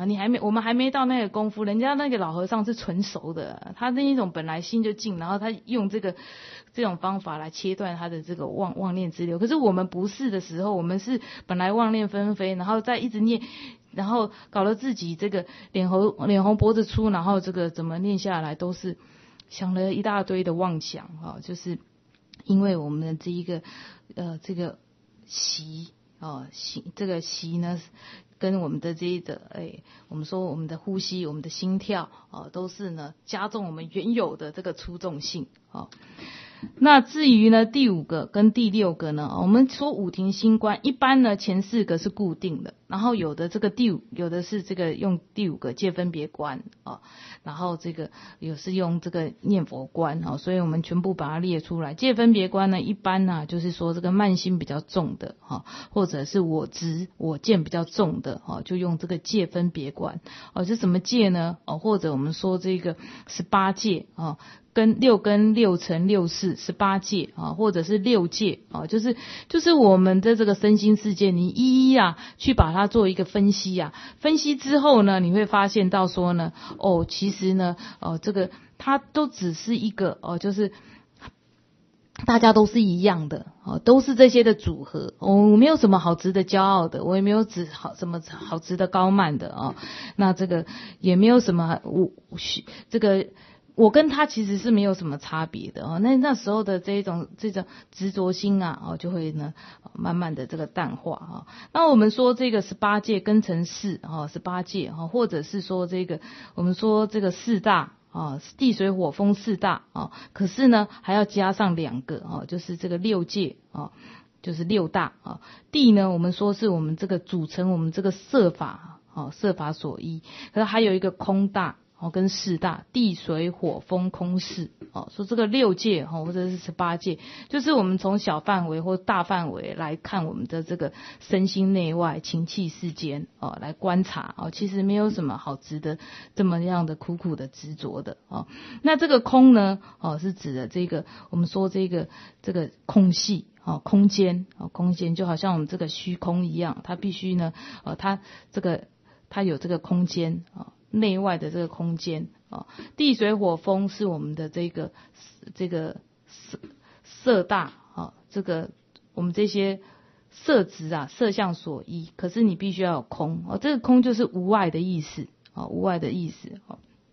我们还没到那个功夫，人家那个老和尚是纯熟的，他那一种本来心就静，然后他用这种方法来切断他的这个妄念之流。可是我们不是的时候，我们是本来妄念纷飞，然后再一直念，然后搞得自己这个脸红脖子粗，然后这个怎么念下来都是想了一大堆的妄想啊，就是因为我们的这一个这个习这个习呢，跟我们的这一个我们说我们的呼吸、我们的心跳都是呢加重我们原有的这个粗重性那至于呢第5个跟第6个呢，我们说五停心观，一般呢前4个是固定的，然后有的是这个用第5个戒分别观然后这个有是用这个念佛观所以我们全部把它列出来。戒分别观呢，一般呢就是说这个慢心比较重的或者是我执我见比较重的就用这个戒分别观是什么戒呢或者我们说这个18戒跟6乘6事18戒或者是6戒就是我们的这个身心世界，你一一去把它做一个分析分析之后呢，你会发现到说呢其实呢这个它都只是一个就是大家都是一样的都是这些的组合我没有什么好值得骄傲的，我也没有什么好值得高慢的那这个也没有什么我跟他其实是没有什么差别的那时候的这种执着心就会呢慢慢的这个淡化那我们说这个18戒根尘世18戒或者是说这个我们说这个4大地水火风4大可是呢还要加上2个就是这个6戒就是6大地呢我们说是我们这个组成我们这个色法色法所依，可是还有一个空大跟4大地水火风空4说这个6戒或者是18戒，就是我们从小范围或大范围来看我们的这个身心内外情气世间来观察其实没有什么好值得这么样的苦的执着的那这个空呢是指的这个我们说这个空隙空间空间就好像我们这个虚空一样，它必须呢它有这个空间内外的这个空间地水火风是我们的这个色大这个我们这些色执色相所依，可是你必须要有空这个空就是无碍的意思无碍的意思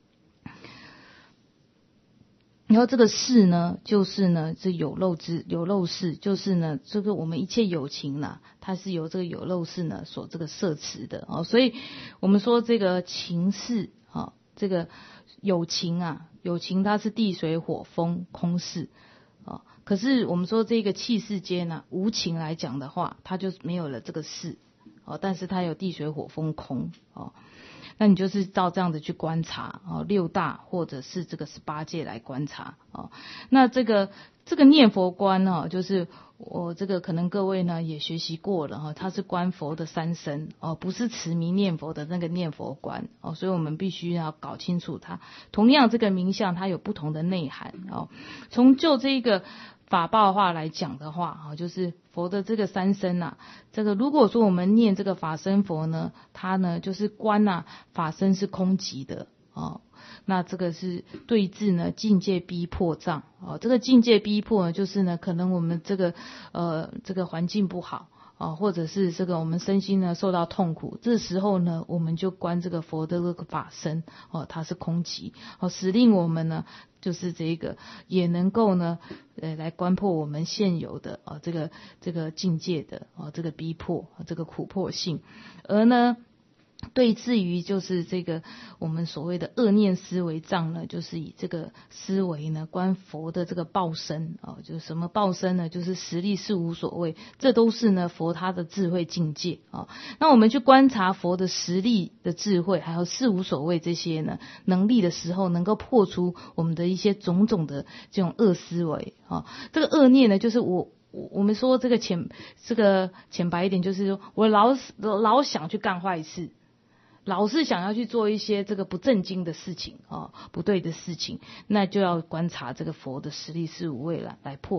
然后这个事呢，就是呢，这有漏事，就是呢，这个我们一切有情它是由这个有漏事呢所这个摄持的所以我们说这个情事这个有情有情它是地水火风空事可是我们说这个气世间无情来讲的话，它就没有了这个事但是它有地水火风空那你就是照这样子去观察6大或者是这个18戒来观察那这个念佛观就是我这个可能各位呢也学习过了它是观佛的三身不是持名念佛的那个念佛观所以我们必须要搞清楚它。同样这个名相它有不同的内涵从就这个法报化来讲的话就是佛的这个三身这个如果说我们念这个法身佛呢，它呢就是观法身是空寂的那这个是对治呢境界逼迫障这个境界逼迫呢就是呢可能我们这个环境不好或者是这个我们身心呢受到痛苦，这时候呢我们就观这个佛的这个法身它是空寂使令我们呢就是这个也能够呢来观破我们现有的这个境界的这个逼迫这个苦迫性，而呢对至于就是这个我们所谓的恶念思维障呢，就是以这个思维呢观佛的这个报身就是什么报身呢，就是实力是无所谓，这都是呢佛他的智慧境界那我们去观察佛的实力的智慧还有是无所谓这些呢能力的时候，能够破除我们的一些种种的这种恶思维这个恶念呢就是我们说这个浅白一点，就是说我老想去干坏事，老是想要去做一些这个不正经的事情不对的事情，那就要观察这个佛的实力是无畏来破除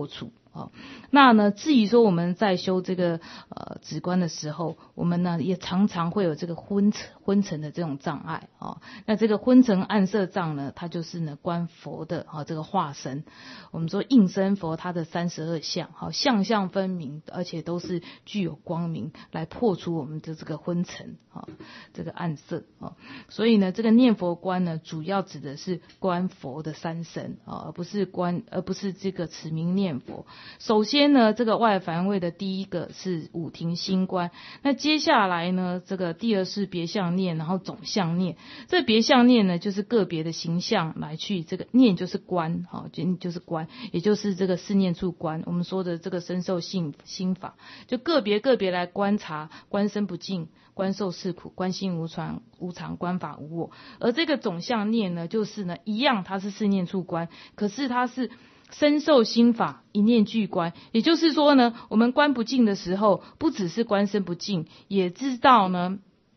那呢，至于说我们在修这个止观的时候，我们呢也常常会有这个昏沉的这种障碍那这个昏沉暗色障呢，它就是呢观佛的这个化身。我们说应身佛它的32相相相分明，而且都是具有光明来破除我们的这个昏沉这个暗色所以呢，这个念佛观呢，主要指的是观佛的三身而不是这个持名念佛。首先呢，这个外凡位的第一个是五停心观，那接下来呢，这个第二是别相念，然后总相念。这别相念呢，就是个别的形象来去这个念就是观就是观，也就是这个四念处观。我们说的这个身受心法，就个别来观察，观身不净，观受是苦，观心无常，观法无我。而这个总相念呢，就是呢一样，它是四念处观，可是它是身受心法一念俱观。也就是说呢，我们观不净的时候，不只是观身不净，也知道呢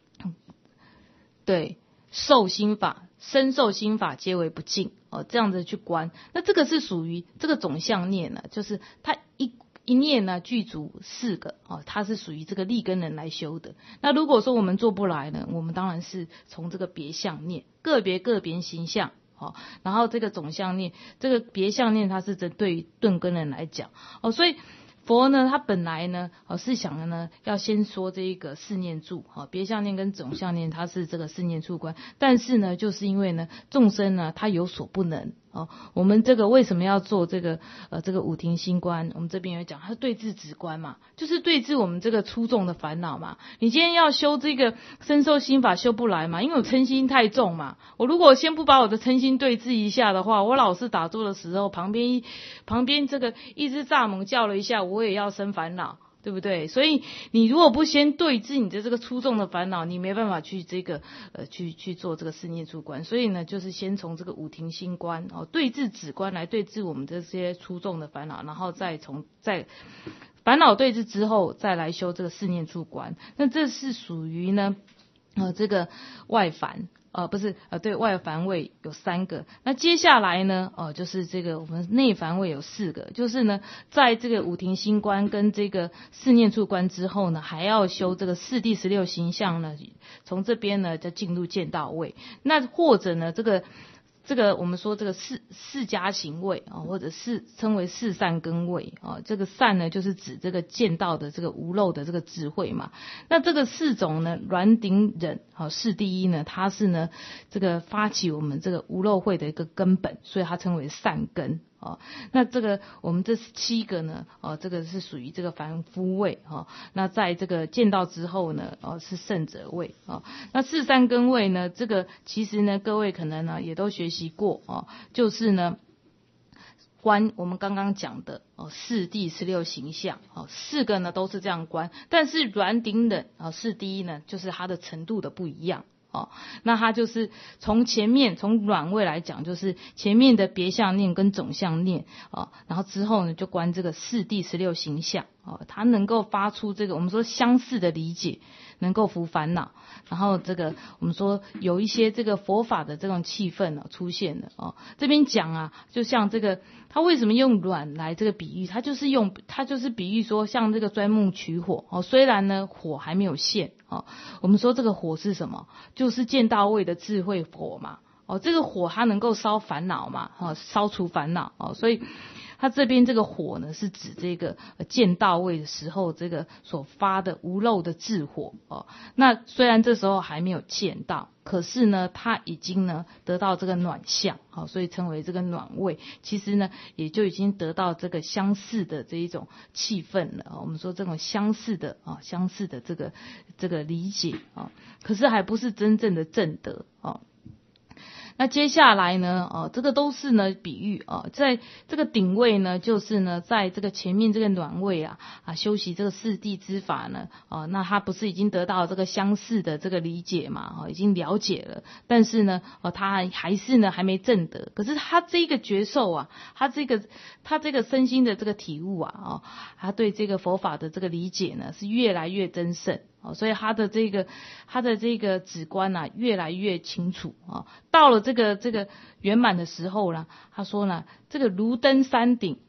对受心法身受心法皆为不净这样子去观。那这个是属于这个总相念呢，就是它一念呢具足4个它是属于这个立根人来修的。那如果说我们做不来呢，我们当然是从这个别相念，个别形象然后这个总相念，这个别相念它是针对于顿根人来讲所以佛呢，他本来呢是想的呢要先说这一个四念住别相念跟总相念，它是这个四念处观。但是呢，就是因为呢众生呢他有所不能我们这个为什么要做这个五停心观？我们这边有讲，它对治止观嘛，就是对治我们这个粗重的烦恼嘛。你今天要修这个身受心法修不来嘛，因为我嗔心太重嘛。我如果先不把我的嗔心对治一下的话，我老是打坐的时候，旁边这个一只蚱蜢叫了一下，我也要生烦恼。对不对？所以你如果不先对治你的这个粗重的烦恼，你没办法去这个去做这个四念处观。所以呢，就是先从这个五停心观对治止观来对治我们这些粗重的烦恼，然后再烦恼对治之后，再来修这个四念处观。那这是属于呢这个外凡。对外凡位有3个，那接下来呢就是这个我们内凡位有4个，就是呢在这个五停心观跟这个四念处观之后呢，还要修这个四谛16行相呢，从这边呢再进入见道位。那或者呢这个我们说这个四加行位或者是称为四善根位这个善呢就是指这个见道的这个无漏的这个智慧嘛。那这个4种呢，煖顶忍是第一呢，它是呢这个发起我们这个无漏慧的一个根本，所以它称为善根那这个我们这7个呢这个是属于这个凡夫位那在这个见道之后呢是圣者位那四善根位呢，这个其实呢各位可能呢也都学习过就是呢观我们刚刚讲的四谛16行相4个呢都是这样观，但是煖顶忍是第一呢，就是它的程度的不一样那它就是从煖位来讲，就是前面的别相念跟总相念然后之后呢就观这个四谛16行相它能够发出这个我们说相似的理解，能够伏烦恼，然后这个我们说有一些这个佛法的这种气氛出现了这边讲就像这个他为什么用煖来这个比喻，他就是比喻说像这个钻木取火虽然呢火还没有现我们说这个火是什么，就是见道位的智慧火嘛这个火它能够烧烦恼嘛烧除烦恼所以它这边这个火呢是指这个见道位的时候这个所发的无漏的智火那虽然这时候还没有见到，可是呢它已经呢得到这个暖相所以称为这个暖位，其实呢也就已经得到这个相似的这一种气氛了我们说这种相似的这个理解可是还不是真正的正德那接下来呢这个都是呢比喻在这个顶位呢，就是呢在这个前面这个暖位修习这个四谛之法呢那他不是已经得到这个相似的这个理解嘛已经了解了，但是呢他还是呢还没证得。可是他这个觉受他这个身心的这个体悟他对这个佛法的这个理解呢是越来越增盛所以他的这个止观越来越清楚到了这个圆满的时候呢，他说呢这个如登山顶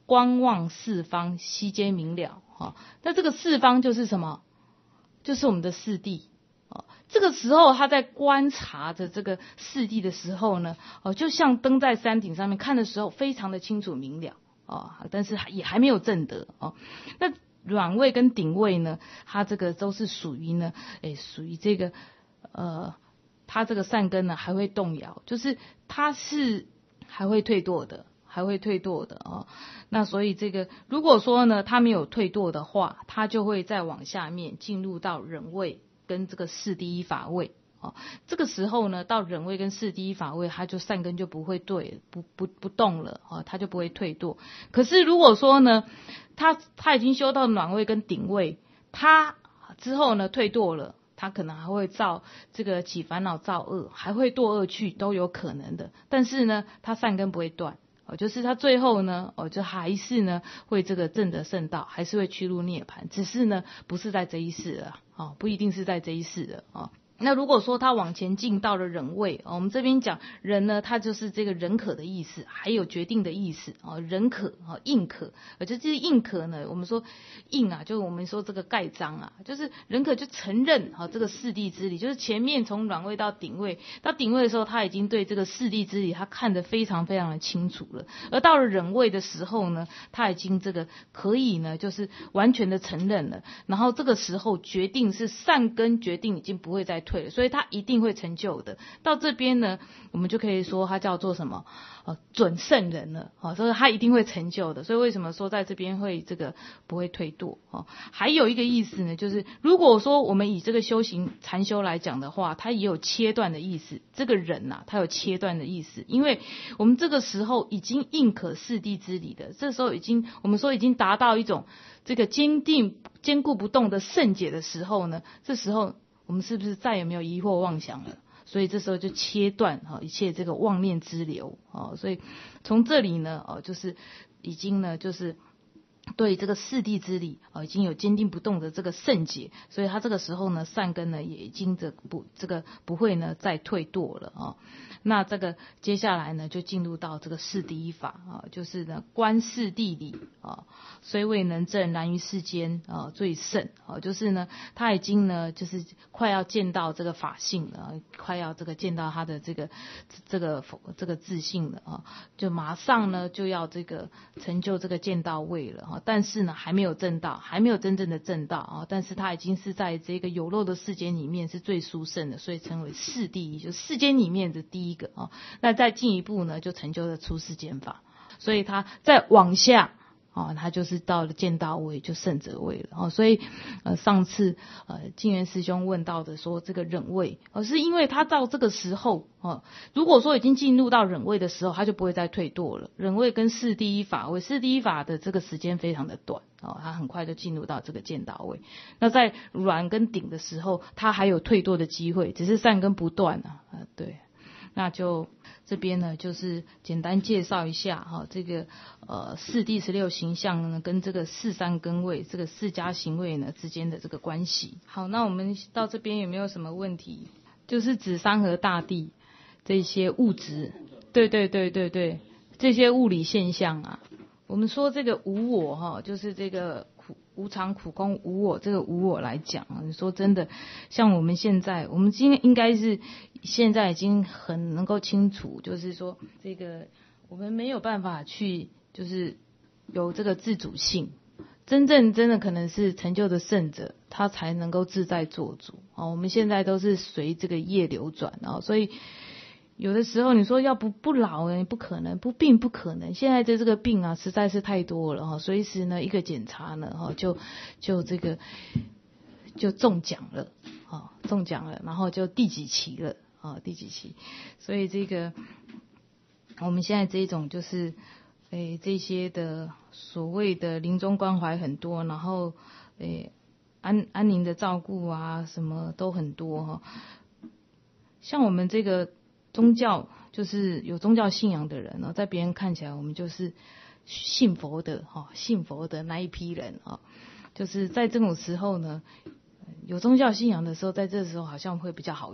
观望四方，悉皆明了。那这个四方就是什么？就是我们的四谛。这个时候他在观察着这个四谛的时候呢，就像登在山顶上面看的时候非常的清楚明了，但是也还没有证得。那软位跟顶位呢，它这个都是属于呢，属于这个它这个善根呢还会动摇，就是它是还会退堕的。那所以这个如果说呢它没有退堕的话，它就会再往下面进入到忍位跟这个四第一法位。这个时候呢到忍位跟四第一法位，它就善根就不会不动了，它就不会退堕。可是如果说呢他已经修到暖位跟顶位，他之后呢退堕了，他可能还会造这个起烦恼造恶，还会堕恶趣，都有可能的。但是呢他善根不会断，就是他最后呢就还是呢会这个证得圣道，还是会趋入涅槃，只是呢不是在这一世了，不一定是在这一世了。那如果说他往前进到了忍位，我们这边讲忍呢，它就是这个忍可的意思，还有决定的意思，忍可应可，就这应可呢，我们说应啊，就是我们说这个盖章啊，就是忍可就承认这个四谛之理，就是前面从软位到顶位，到顶位的时候他已经对这个四谛之理他看得非常非常的清楚了，而到了忍位的时候呢，他已经这个可以呢就是完全的承认了，然后这个时候决定是善根决定已经不会再退了，所以他一定会成就的。到这边呢我们就可以说他叫做什么准圣人了，所以他一定会成就的。所以为什么说在这边会这个不会退堕？还有一个意思呢，就是如果说我们以这个修行禅修来讲的话，它也有切断的意思。这个人啊，他有切断的意思，因为我们这个时候已经应可四谛之理的，这时候我们说已经达到一种这个坚固不动的圣解的时候呢，这时候我们是不是再也没有疑惑妄想了？所以这时候就切断一切这个妄念之流。所以从这里呢就是已经呢就是对这个四谛之理已经有坚定不动的这个圣解，所以他这个时候呢善根呢也已经不会呢再退堕了。那这个接下来呢就进入到这个四谛一法就是呢观四谛理虽未能证，然于世间最胜就是呢他已经呢就是快要见到这个法性了，快要这个见到他的这个自性了就马上呢就要这个成就这个见道位了但是呢还没有证道，还没有真正的证道但是他已经是在这个有漏的世间里面是最殊胜的，所以称为四谛一，就世间里面的第一个那再进一步呢就成就了出世间法，所以他再往下他就是到了见道位，就圣者位了所以上次净元师兄问到的说这个忍位是因为他到这个时候如果说已经进入到忍位的时候，他就不会再退堕了。忍位跟四第一法位，四第一法的这个时间非常的短他很快就进入到这个见道位。那在软跟顶的时候，他还有退堕的机会，只是善根不断对。那就这边呢就是简单介绍一下这个四谛16行相呢跟这个四三根位这个四家行位呢之间的这个关系。好，那我们到这边有没有什么问题？就是指山河大地这些物质，对，这些物理现象我们说这个无我就是这个无常苦空无我，这个无我来讲你说真的，像我们今天应该是现在已经很能够清楚，就是说这个我们没有办法去就是有这个自主性，真的可能是成就的圣者，他才能够自在做主我们现在都是随这个业流转所以有的时候你说要不老不可能，不病不可能。现在的这个病实在是太多了随时呢一个检查呢就这个就中奖了然后就第几期了第几期。所以这个我们现在这种就是这些的所谓的临终关怀很多，然后安宁的照顾什么都很多像我们这个宗教就是有宗教信仰的人在别人看起来我们就是信佛的那一批人就是在这种时候呢有宗教信仰的时候，在这时候好像会比较好用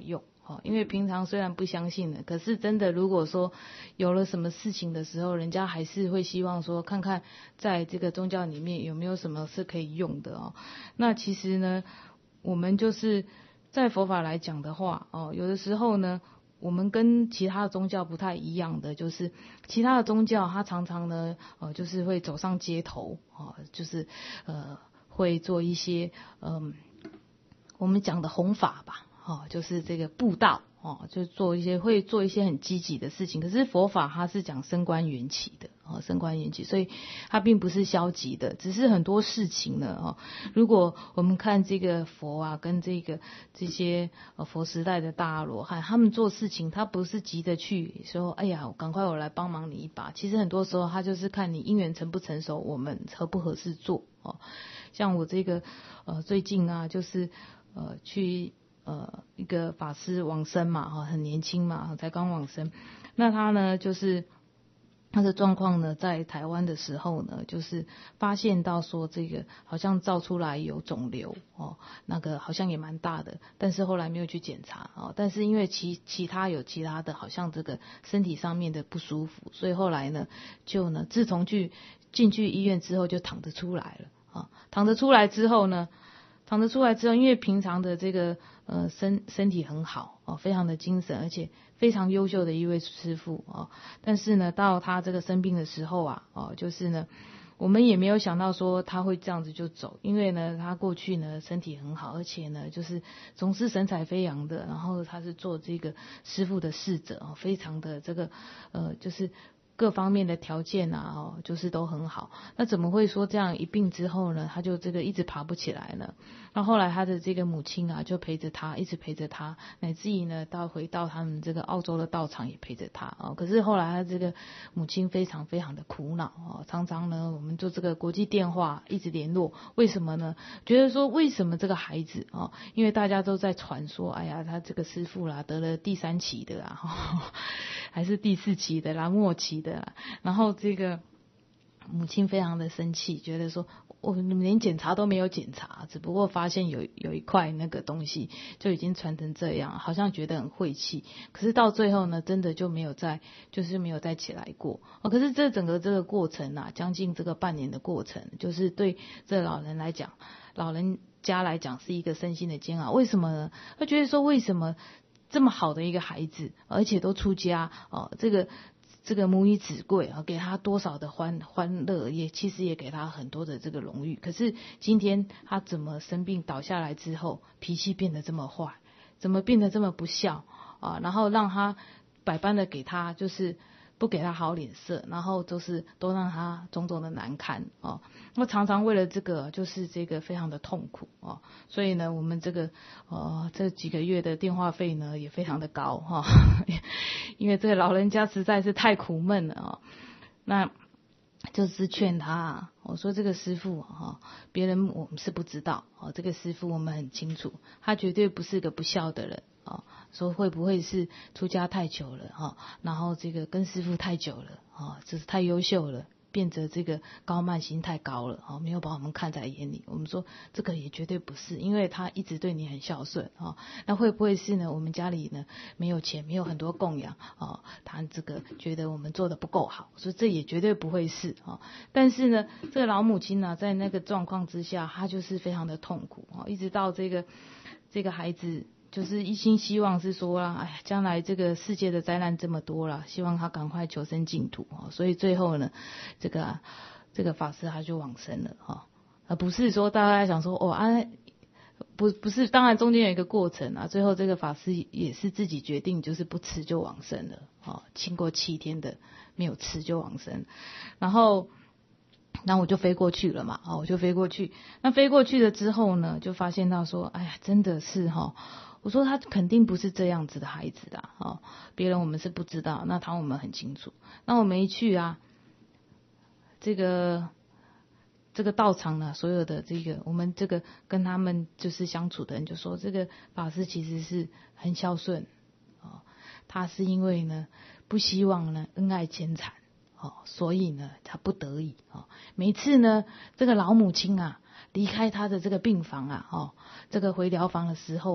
因为平常虽然不相信的，可是真的如果说有了什么事情的时候，人家还是会希望说看看在这个宗教里面有没有什么是可以用的那其实呢，我们就是在佛法来讲的话有的时候呢，我们跟其他的宗教不太一样的，就是其他的宗教它常常呢就是会走上街头就是会做一些我们讲的弘法吧就是这个布道就会做一些很积极的事情。可是佛法它是讲升观缘起的升观缘起，所以它并不是消极的，只是很多事情呢如果我们看这个佛跟这些佛时代的大阿罗汉，他们做事情他不是急着去说哎呀赶快我来帮忙你一把，其实很多时候他就是看你因缘成不成熟，我们合不合适做像我这个最近就是去一个法师往生嘛很年轻嘛才刚往生，那他呢就是他的状况呢，在台湾的时候呢，就是发现到说这个好像照出来有肿瘤那个好像也蛮大的，但是后来没有去检查但是因为其他的好像这个身体上面的不舒服，所以后来呢就呢自从进去医院之后就躺着出来了躺着出来之后，因为平常的这个身体很好非常的精神，而且非常优秀的一位师父但是呢到他这个生病的时候就是呢我们也没有想到说他会这样子就走，因为呢他过去呢身体很好，而且呢就是总是神采飞扬的，然后他是做这个师父的侍者非常的这个就是各方面的条件就是都很好。那怎么会说这样一病之后呢，他就这个一直爬不起来呢？那后来他的这个母亲就陪着他，一直陪着他，乃至于呢回到他们这个澳洲的道场也陪着他可是后来他这个母亲非常非常的苦恼常常呢我们做这个国际电话一直联络，为什么呢？觉得说为什么这个孩子因为大家都在传说，哎呀他这个师父啦得了第3期的还是第4期的啦，末期的啦，然后这个母亲非常的生气，觉得说我们连检查都没有检查，只不过发现有一块那个东西就已经传成这样，好像觉得很晦气，可是到最后呢真的就没有再起来过可是这整个这个过程将近这个半年的过程，就是对这老人家来讲是一个身心的煎熬。为什么呢？他觉得说为什么这么好的一个孩子，而且都出家这个母以子贵给他多少的欢乐，其实也给他很多的这个荣誉。可是今天他怎么生病倒下来之后，脾气变得这么坏，怎么变得这么不孝然后让他百般的给他就是不给他好脸色，然后都让他种种的难堪那常常为了这个就是这个非常的痛苦所以呢我们这个这几个月的电话费呢也非常的高因为这个老人家实在是太苦闷了那就是劝他我说这个师父别人我们是不知道这个师父我们很清楚，他绝对不是个不孝的人说会不会是出家太久了然后这个跟师父太久了就是太优秀了，变得这个高慢心太高了没有把我们看在眼里。我们说这个也绝对不是，因为他一直对你很孝顺那会不会是呢我们家里呢没有钱，没有很多供养他这个觉得我们做的不够好，所以这也绝对不会是但是呢这个老母亲呢在那个状况之下，她就是非常的痛苦一直到这个孩子就是一心希望是说哎呀将来这个世界的灾难这么多了，希望他赶快求生净土所以最后呢这个法师他就往生了而不是说大家想说不是，当然中间有一个过程最后这个法师也是自己决定就是不吃就往生了经过7天的没有吃就往生。然后那我就飞过去了嘛我就飞过去，那飞过去了之后呢就发现到说哎呀真的是我说他肯定不是这样子的孩子的别人我们是不知道，那我们很清楚。那我们一去这个道场呢，所有的这个我们这个跟他们就是相处的人就说，这个法师其实是很孝顺他是因为呢不希望呢恩爱牵缠所以呢他不得已每次呢这个老母亲离开他的这个病房这个回疗房的时候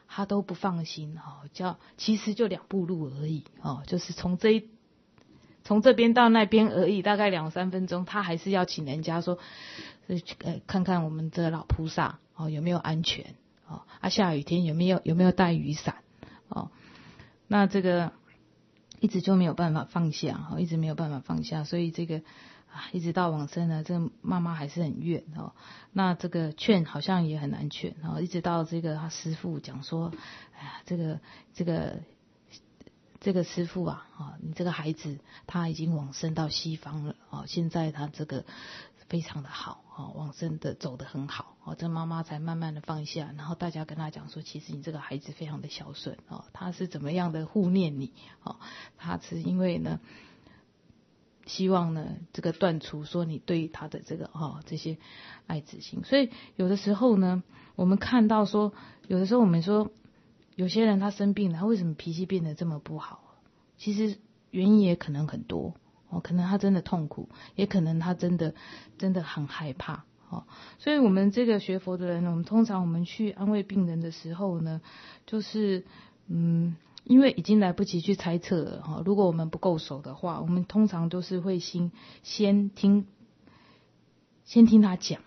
他都不放心其实就2步路而已就是从这边到那边而已，大概2-3分钟，他还是要请人家说看看我们这个老菩萨有没有安全下雨天有没有带雨伞那这个一直就没有办法放下一直没有办法放下，所以这个一直到往生呢，这个妈妈还是很怨那这个劝好像也很难劝一直到这个他师父讲说，哎呀，这个师父你这个孩子他已经往生到西方了现在他这个非常的好往生的走得很好这妈妈才慢慢的放下，然后大家跟他讲说，其实你这个孩子非常的孝顺他是怎么样的护念你他是因为呢希望呢这个断除说你对他的这个这些爱子心。所以有的时候呢我们看到说，有的时候我们说有些人他生病了，他为什么脾气变得这么不好，其实原因也可能很多可能他真的痛苦，也可能他真的很害怕所以我们这个学佛的人，我们通常我们去安慰病人的时候呢，就是因为已经来不及去猜测了如果我们不够熟的话，我们通常都是会先听他讲，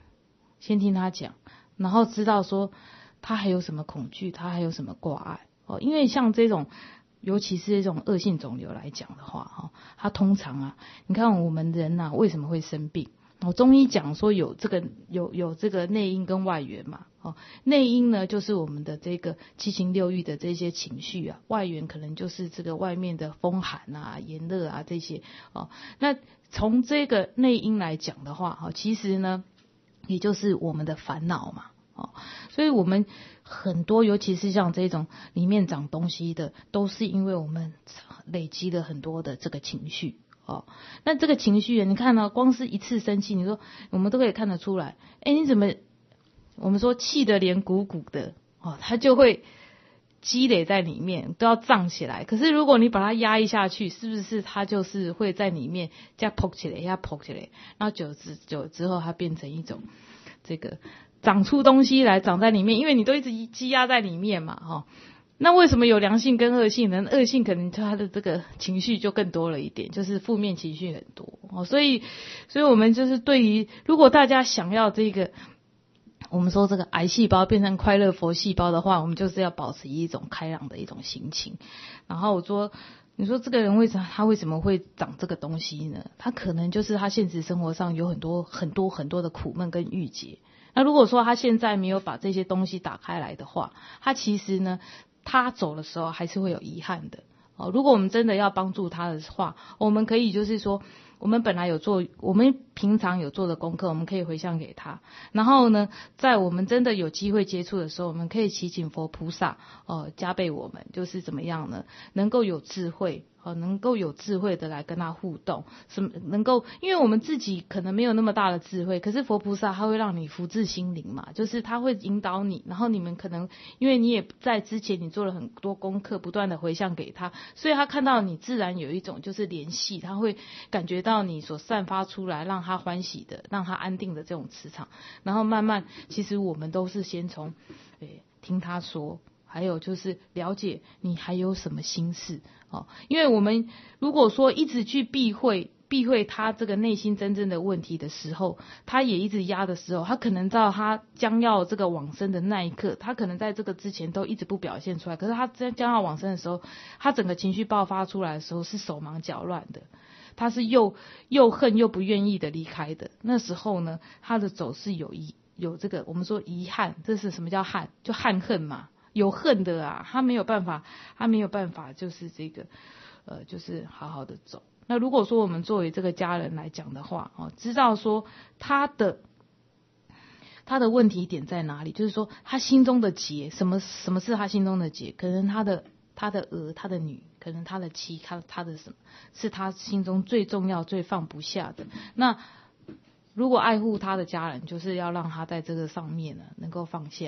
然后知道说他还有什么恐惧，他还有什么挂碍因为像这种尤其是这种恶性肿瘤来讲的话它通常你看我们人为什么会生病中医讲说有这个内因跟外缘嘛内因呢就是我们的这个七情六欲的这些情绪外缘可能就是这个外面的风寒炎热这些那从这个内因来讲的话其实呢也就是我们的烦恼嘛所以我们很多尤其是像这种里面长东西的，都是因为我们累积了很多的这个情绪那这个情绪你看光是一次生气，你说我们都可以看得出来你怎么我们说气得连鼓鼓的它就会积累在里面，都要胀起来。可是如果你把它压抑下去，是不是它就是会在里面这样膨起来，然后久之后它变成一种这个长出东西来，长在里面，因为你都一直积压在里面嘛那为什么有良性跟恶性呢？恶性可能他的这个情绪就更多了一点，就是负面情绪很多所以我们就是对于如果大家想要这个我们说这个癌细胞变成快乐佛细胞的话，我们就是要保持一种开朗的一种心情。然后我说你说这个人为什么会长这个东西呢？他可能就是他现实生活上有很多的苦闷跟郁结。那如果说他现在没有把这些东西打开来的话，他其实呢他走的时候还是会有遗憾的如果我们真的要帮助他的话，我们可以就是说我们平常有做的功课，我们可以回向给他。然后呢，在我们真的有机会接触的时候，我们可以祈请佛菩萨加倍我们，就是怎么样呢？能够有智慧的来跟他互动，因为我们自己可能没有那么大的智慧，可是佛菩萨他会让你福至心灵嘛，就是他会引导你，然后你们可能因为你也在之前你做了很多功课，不断的回向给他，所以他看到你自然有一种就是联系，他会感觉到你所散发出来让他欢喜的，让他安定的这种磁场，然后慢慢其实我们都是先从听他说，还有就是了解你还有什么心事因为我们如果说一直去避讳他这个内心真正的问题的时候，他也一直压的时候，他可能到他将要这个往生的那一刻，他可能在这个之前都一直不表现出来，可是他将要往生的时候，他整个情绪爆发出来的时候是手忙脚乱的，他是又恨又不愿意的离开的。那时候呢，他的走是有这个我们说遗憾，这是什么叫憾？就憾恨嘛，有恨的他没有办法就是这个就是好好的走。那如果说我们作为这个家人来讲的话知道说他的问题点在哪里，就是说他心中的结，什么是他心中的结？可能他的儿，他的女，可能他的妻，他的什么是他心中最重要最放不下的。那如果爱护他的家人，就是要让他在这个上面呢能够放下。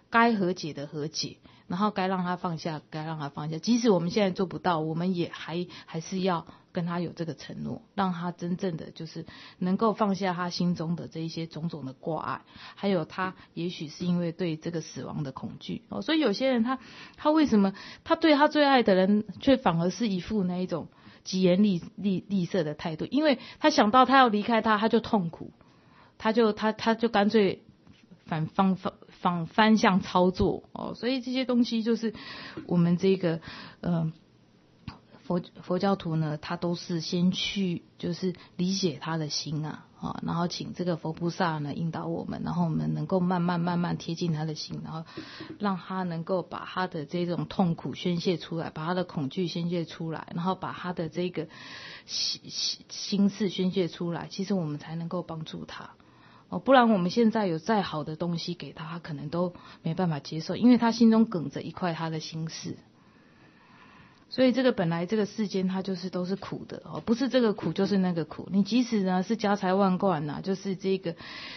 该和解的和解，然后该让他放下该让他放下，即使我们现在做不到，我们也还是要跟他有这个承诺，让他真正的就是能够放下他心中的这一些种种的挂碍，还有他也许是因为对这个死亡的恐惧所以有些人他为什么他对他最爱的人却反而是一副那一种疾言厉色的态度，因为他想到他要离开他就痛苦，他就干脆反向操作所以这些东西就是我们这个佛教徒呢，他都是先去就是理解他的心然后请这个佛菩萨呢引导我们，然后我们能够慢慢贴近他的心，然后让他能够把他的这种痛苦宣泄出来，把他的恐惧宣泄出来，然后把他的这个心事宣泄出来，其实我们才能够帮助他不然我们现在有再好的东西给他，他可能都没办法接受，因为他心中梗着一块他的心事。所以这个本来这个世间它就是都是苦的不是这个苦就是那个苦。你即使呢是家财万贯就是这个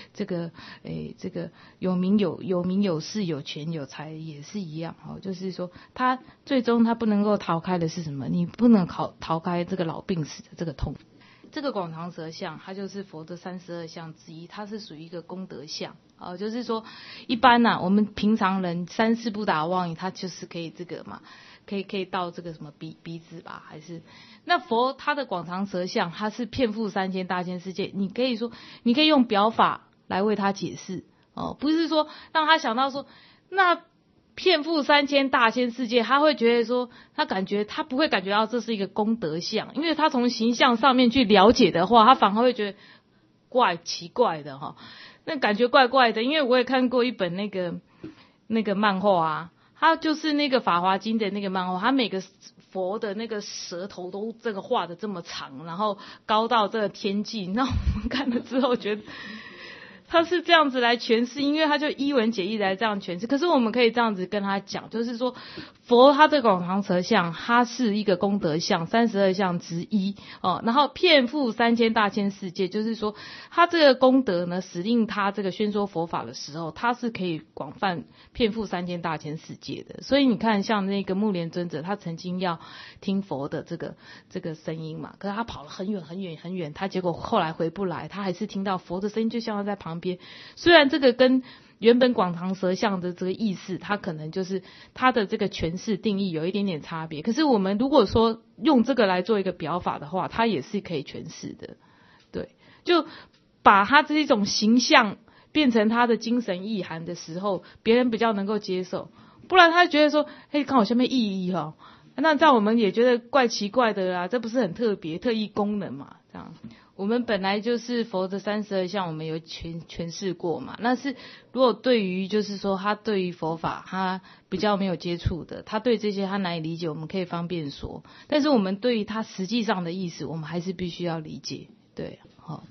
有名有势有权有财也是一样就是说他最终他不能够逃开的是什么？你不能逃开这个老病死的这个痛。这个广长舌相它就是佛的32相之一，它是属于一个功德相就是说一般我们平常人3世不打妄语，他就是可以这个嘛，可以到这个什么鼻子吧，还是那佛他的广长舌相，他是遍覆三千大千世界。你可以用表法来为他解释不是说让他想到说那遍覆三千大千世界，他会觉得说他不会感觉到这是一个功德相，因为他从形象上面去了解的话，他反而会觉得奇怪的那感觉怪怪的。因为我也看过一本那个漫画他就是那个法华经的那个漫画，他每个佛的那个舌头都这个画的这么长，然后高到这个天际，那我们看了之后觉得他是这样子来诠释，因为他就一文解义来这样诠释。可是我们可以这样子跟他讲，就是说佛他这个广长舌相，它是一个功德相32相之一然后遍覆三千大千世界，就是说他这个功德呢，使令他这个宣说佛法的时候，他是可以广泛遍覆三千大千世界的。所以你看像那个目连尊者，他曾经要听佛的这个声音嘛，可是他跑了很远很远很远，他结果后来回不来，他还是听到佛的声音，就像他在旁边。虽然这个跟原本广长舌相的这个意思，它可能就是它的这个诠释定义有一点点差别，可是我们如果说用这个来做一个表法的话，它也是可以诠释的。对，就把它这一种形象变成它的精神意涵的时候，别人比较能够接受，不然他觉得说看我下面意义那这样我们也觉得怪奇怪的啦，这不是很特别特异功能嘛？这样我们本来就是佛的32相，我们有诠释过嘛。那是如果对于就是说他对于佛法他比较没有接触的，他对这些他难以理解，我们可以方便说。但是我们对于他实际上的意思，我们还是必须要理解。对。